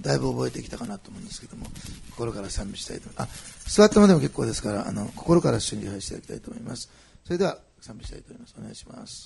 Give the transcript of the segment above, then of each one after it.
だいぶ覚えてきたかなと思うんですけども、心から賛美したいと思います。座ったまでも結構ですから、心から主に礼拝していただきたいと思います。それでは賛美したいと思います。お願いします。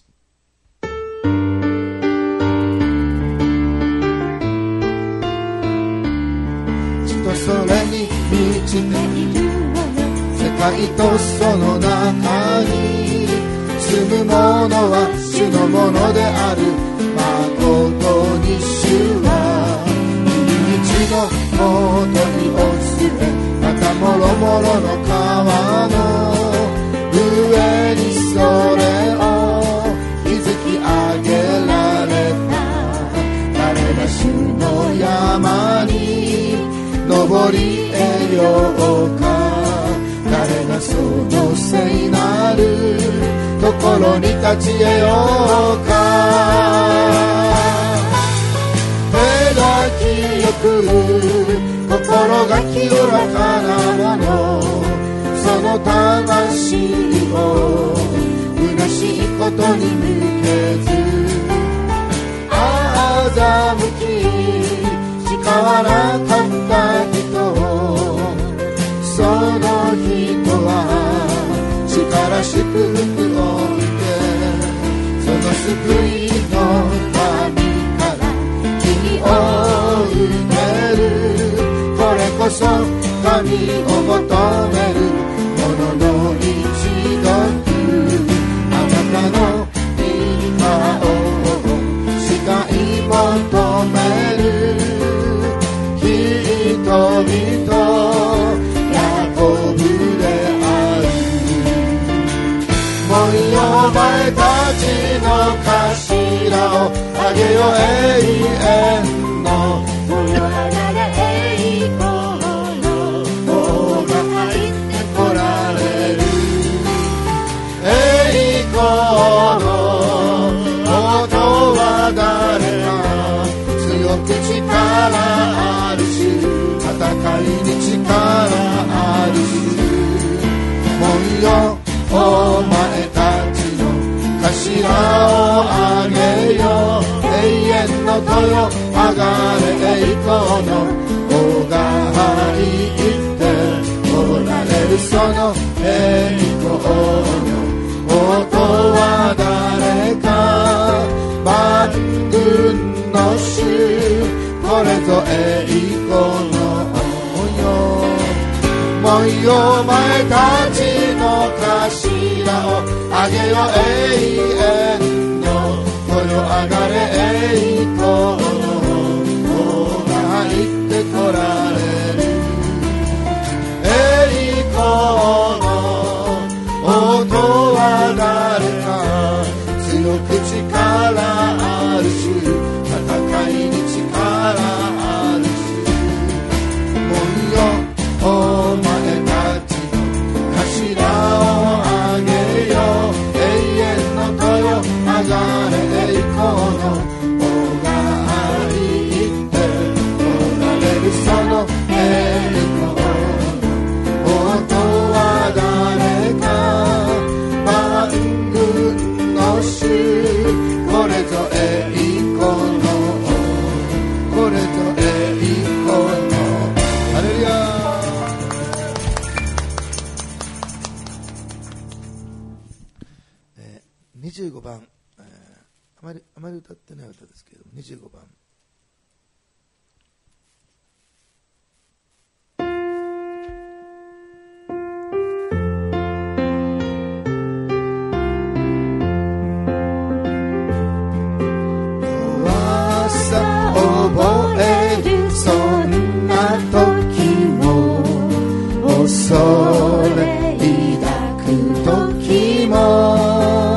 地と空に満ちている世界とその中に住むものは主のものである。誠に主は海のもとにお連れ、またもろもろの川の上にそれを築き上げられた。誰が主の山に登り得ようか。誰がその聖なるところに立ち得ようか。手が清く心が清らかなもの、その魂を虚しいことに向けず欺き誓わなかった人を、その人は主から祝福を受け、その救いの神から義を受ける。これこそ神を求める者の一族。あなたの御顔を誓い求める人々ヤコブである。もいよ前たちの頭をあげよ永遠のもよあがれ栄光の王が入ってこられる。栄光の音は誰か強く力あるし、戦いに力あるし。もいよお前たちの頭をあげよ。永遠の豊あがれ栄光の王が入っておられる。その栄光の音は誰か。万軍の主、これぞ栄光の王よ。もいよ前たちの頭をあげよ永遠の豊あがれ栄光の王が入ってこられる。栄光の音は誰か強く力あるし、戦いに力あるし。もいよお前たちの頭をあげよ。永遠の豊あがれ栄光の王が入っておられる。その栄光の音は誰か。万軍の主、これぞ栄光の王、これぞ栄光の。ハレルヤ。25番、あまり歌ってない歌ですけれども、25番。弱さ覚えるそんな時も、恐れ抱く時も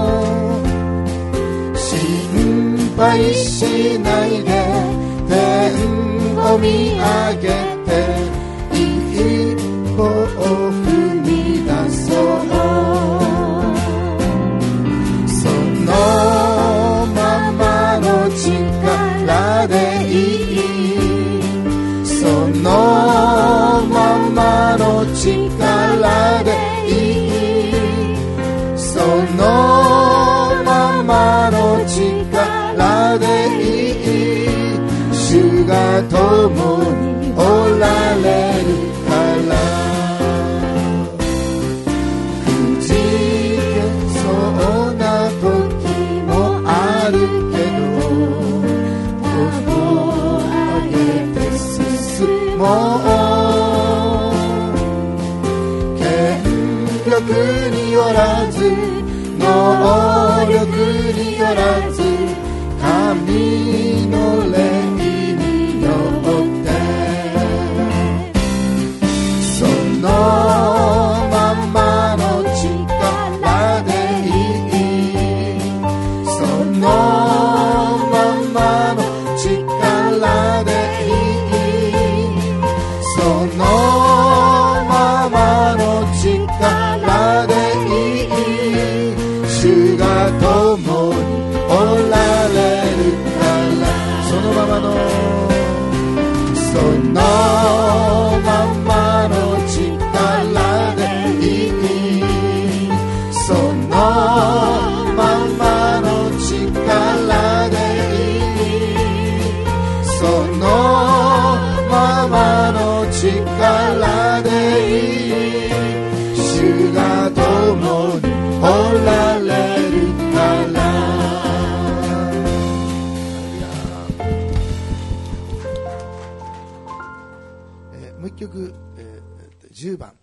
心配しないで天を見上げて一歩を踏み出そう。そのままの力でいい。そのままの力でいい。そのままの力でいい。主が共におられるからくじけそうな時もあるけど手を上げて進もう権力によらず能力によらず神の霊によってそのままの力でいいそのままの力でいいそのままの力でいい主が共におられるからそのままのそのままの力でいいそのままの力でいいそのままの力でいい主が共におられるからもう一曲、10番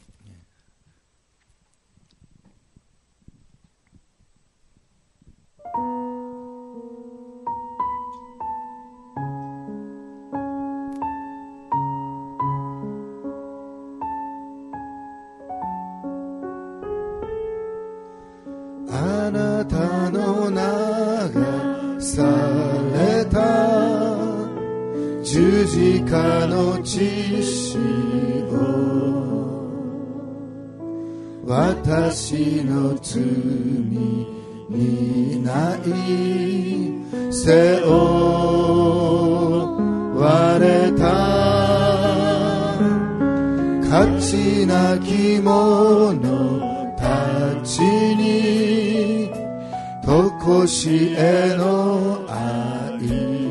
あなたの名がされた十字架の血潮私の罪にない背負われた価値なき者たちにとこしえの愛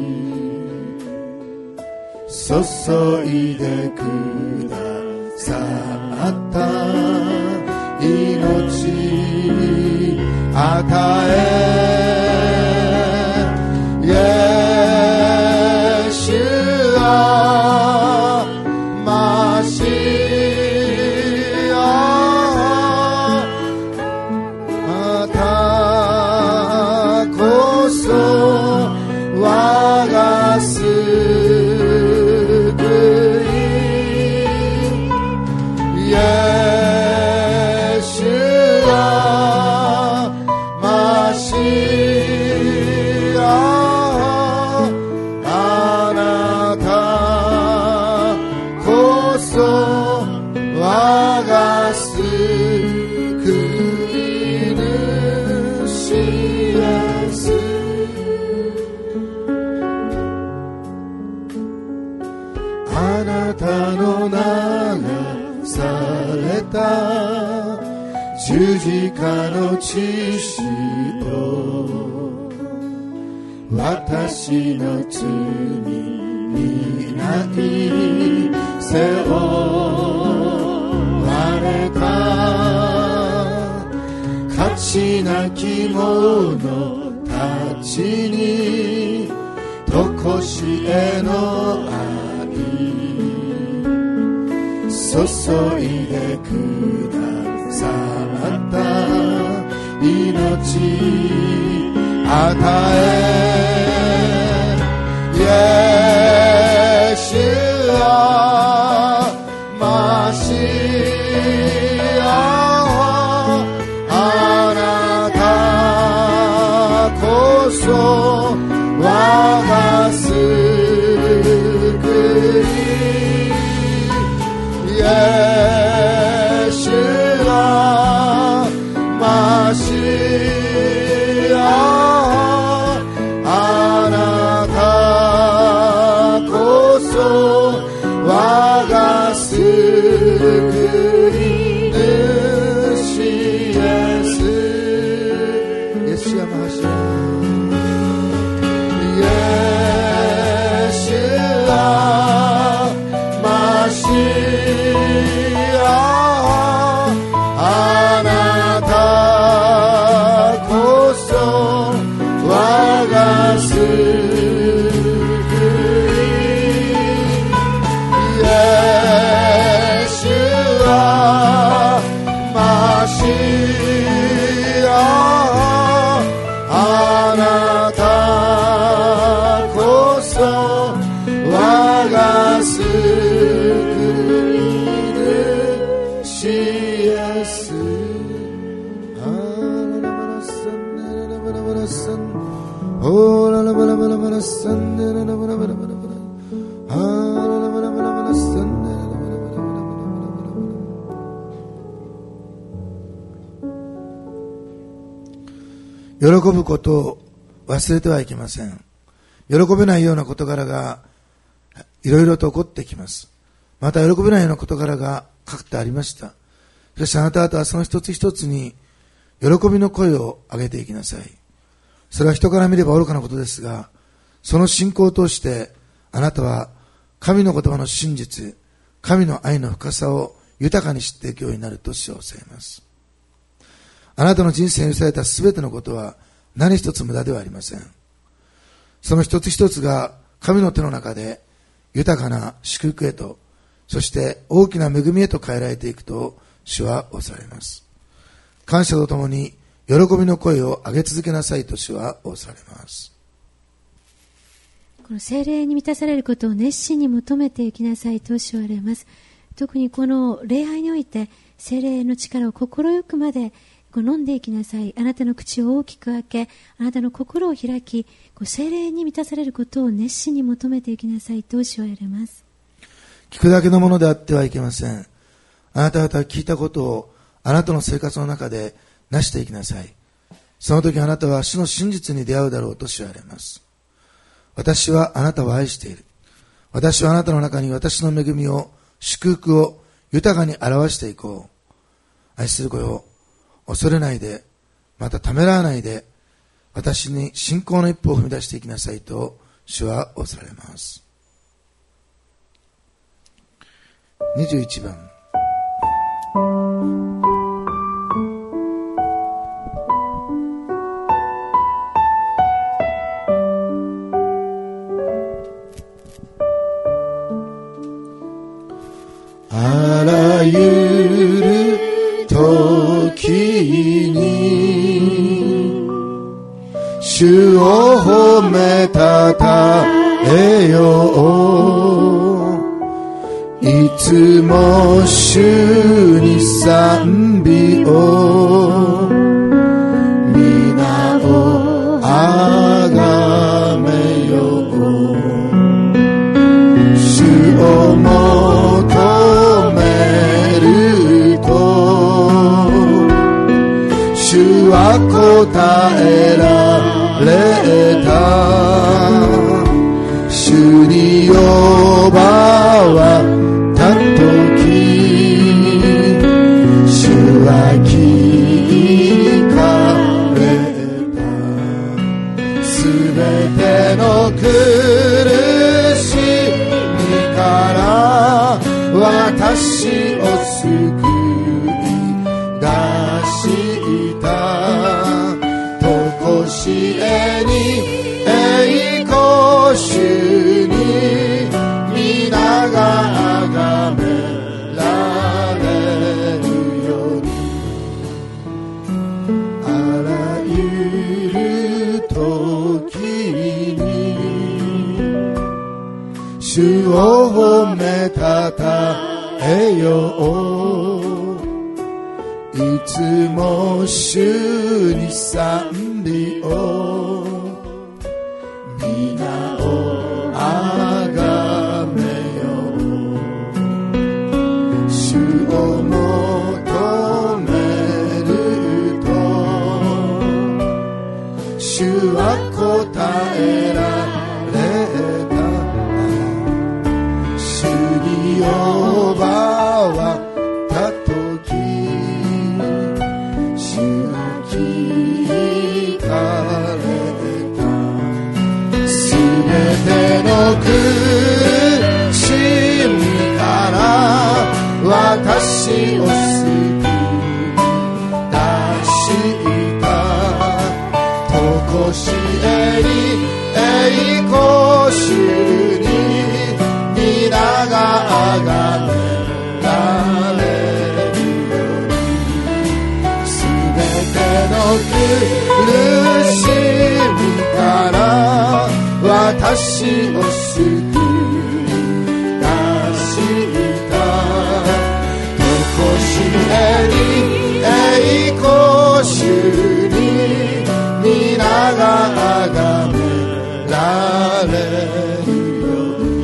注いでくださった命与えイエスはマシアまたこそ我が救いイエスはマシアあなたこそ我が救い主イエスあなたの名がされた十字架の血潮私の罪にない背負われた価値なき者たちにとこしえの愛注いでくださった命与えイエスはマシアあなたこそ我が救いイエスはマシアあなたこそ我が救い主イエスイエスはマシアイエスぶことを忘れてはいけません。喜べないような事柄がいろいろと起こってきます。また喜べないような事柄がかつてありました。しかしあなた方はその一つ一つに喜びの声を上げていきなさい。それは人から見れば愚かなことですが、その信仰を通してあなたは神の言葉の真実、神の愛の深さを豊かに知っていくようになると主は教えます。あなたの人生に許されたすべてのことは何一つ無駄ではありません。その一つ一つが神の手の中で豊かな祝福へと、そして大きな恵みへと変えられていくと主はおっしゃられます。感謝とともに喜びの声を上げ続けなさいと主はおっしゃられます。 この聖霊に満たされることを熱心に求めていきなさいと主は言われます。特にこの礼拝において聖霊の力を心よくまで飲んでいきなさい。あなたの口を大きく開け、あなたの心を開き、聖霊に満たされることを熱心に求めていきなさいと主は言われます。 聞くだけのものであってはいけません。あなた方は聞いたことをあなたの生活の中でなしていきなさい。その時あなたは主の真実に出会うだろうと主は言われます。私はあなたを愛している。私はあなたの中に私の恵みを、祝福を豊かに表していこう。愛する子よ、恐れないで、またためらわないで、私に信仰の一歩を踏み出していきなさいと主はおっしゃられます。21番。あらゆる時に主を褒めたたえよう。いつも主に賛美を皆をあがめよう。主を求めると主は答えられた。主に呼ばわたとき主は聞かれた。すべての苦しみから私を救い出したとこしえに栄光主に皆があがめられるように。あらゆる時に主を褒めたたえよう。いつも主に賛美を皆をあがめよう。主を求めると主は答えられた。主に呼ばわたとき主聞かれた。すべての苦しみから私を救い出したとこしえに栄光主に皆があがめられるように。すべての苦しみから私を救い出したとこしえに栄光主に皆があがめられるように。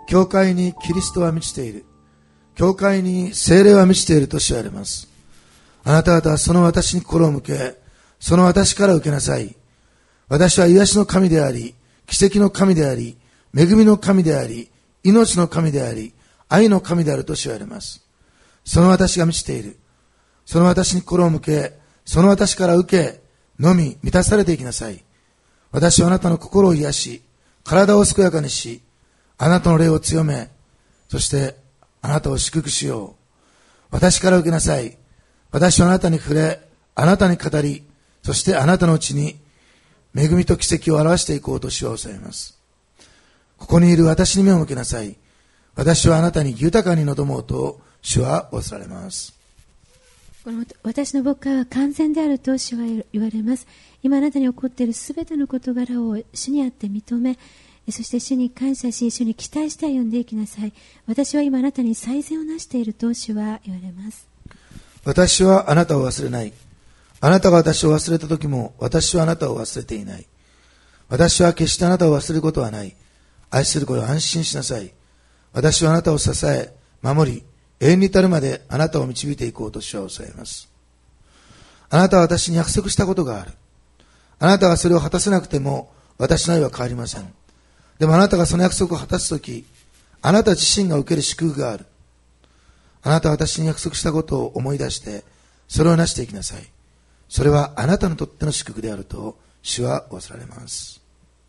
教会にキリストは満ちている。教会に聖霊は満ちていると知られます。あなた方はその私に心を向け、その私から受けなさい。私は癒しの神であり、奇跡の神であり、恵みの神であり、命の神であり、愛の神であると知られます。その私が満ちている。その私に心を向け、その私から受け、のみ満たされていきなさい。私はあなたの心を癒し、体を健やかにし、あなたの霊を強め、そしてあなたを祝福しよう。私から受けなさい。私はあなたに触れ、あなたに語り、そしてあなたのうちに恵みと奇跡を表していこうと主はおっしゃいます。ここにいる私に目を向けなさい。私はあなたに豊かに望もうと主はおっしゃられます。 この私の牧会は完全であると主は言われます。今あなたに起こっているすべての事柄を主にあって認め、そして主に感謝し、主に期待して歩んでいきなさい。私は今あなたに最善をなしていると主は言われます。 私はあなたを忘れない。あなたが私を忘れた時も私はあなたを忘れていない。私は決してあなたを忘れることはない。愛する子よ、安心しなさい。私はあなたを支え、守り、永遠に至るまであなたを導いていこうと主はおっしゃいます。あなたは私に約束したことがある。あなたがそれを果たせなくても私の愛は変わりません。でもあなたがその約束を果たすとき、あなた自身が受ける祝福がある。あなたは私に約束したことを思い出して、それをなしていきなさい。それはあなたにとっての祝福であると主はおっしゃられます。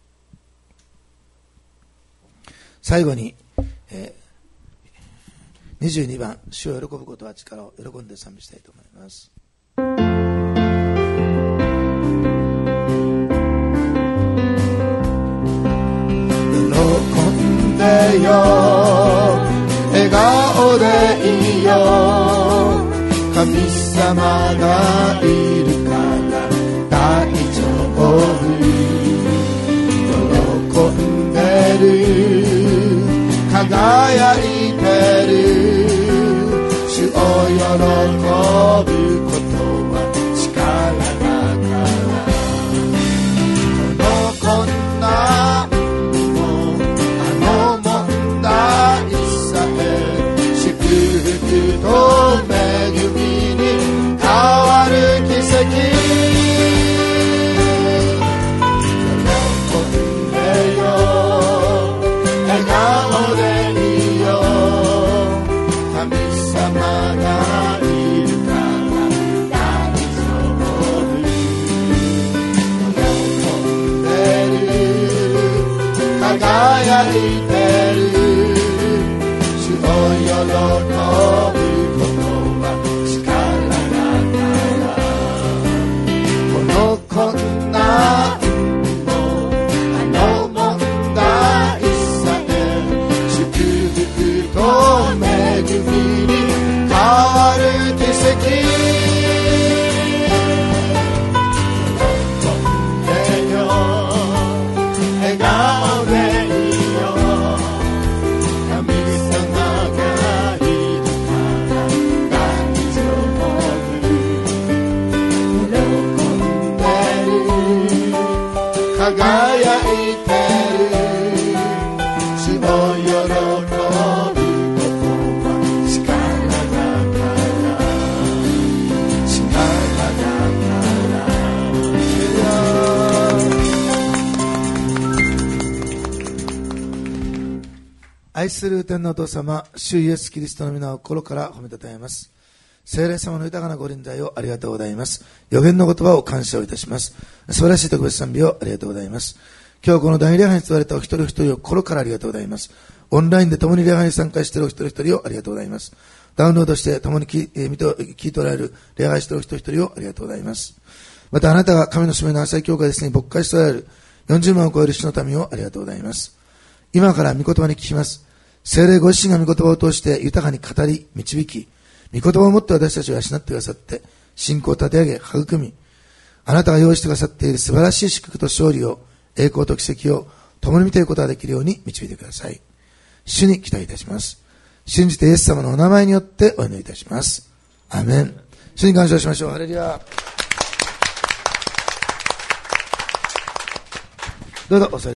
最後に、22番、主を喜ぶことは力を喜んで賛美したいと思います。喜んでよ、笑顔でいいよ、神様がいるから大丈夫。喜んでる、輝いてる、主を喜ぶことは力だから。この困難もあの問題さえ祝福と恵みに変わる奇跡。輝いてる、主を喜ぶことは力だから。この困難もあの問題さえ祝福と恵みに変わる奇跡。輝いてる、主を喜ぶことは力だから、力だから。愛する天のお父様、主イエスキリストの皆を心から褒めたたえます。聖霊様の豊かなご臨在をありがとうございます。予言の言葉を感謝をいたします。素晴らしい特別賛美をありがとうございます。今日この大礼拝に伝われたお一人一人を心からありがとうございます。オンラインで共に礼拝に参加しているお一人一人をありがとうございます。ダウンロードして共に聞いておられる礼拝しているお一人一人をありがとうございます。またあなたが神の使命の浅い教会ですね、牧会しておられる40万を超える主の民をありがとうございます。今から御言葉に聞きます。聖霊ご自身が御言葉を通して豊かに語り導き、御言葉をもって私たちを養ってくださって、信仰を立て上げ、育み、あなたが用意してくださっている素晴らしい祝福と勝利を、栄光と奇跡を共に見ていくことができるように導いてください。主に期待いたします。信じてイエス様のお名前によってお祈りいたします。アーメン。主に感謝しましょう。ハレルヤ。どうぞお座り